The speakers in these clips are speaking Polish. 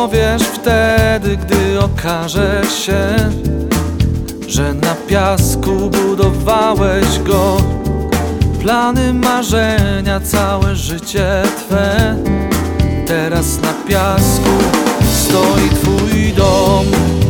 dowiesz wtedy, gdy okaże się, że na piasku budowałeś go. Plany, marzenia, całe życie twe. Teraz na piasku stoi twój dom.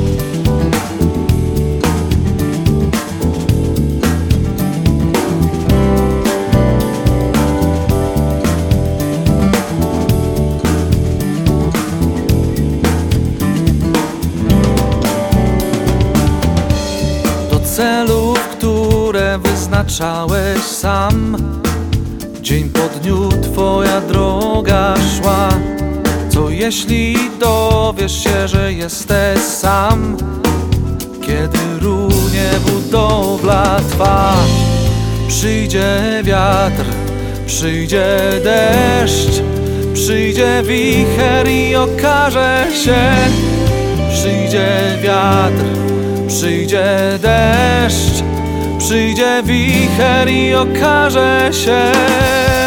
Do celów, które wyznaczałeś sam, dzień po dniu twoja droga szła. Co jeśli dowiesz się, że jesteś sam, kiedy runie budowla twa? Przyjdzie wiatr, przyjdzie deszcz, przyjdzie wicher i okaże się. Przyjdzie wiatr, przyjdzie deszcz, przyjdzie wicher i okaże się.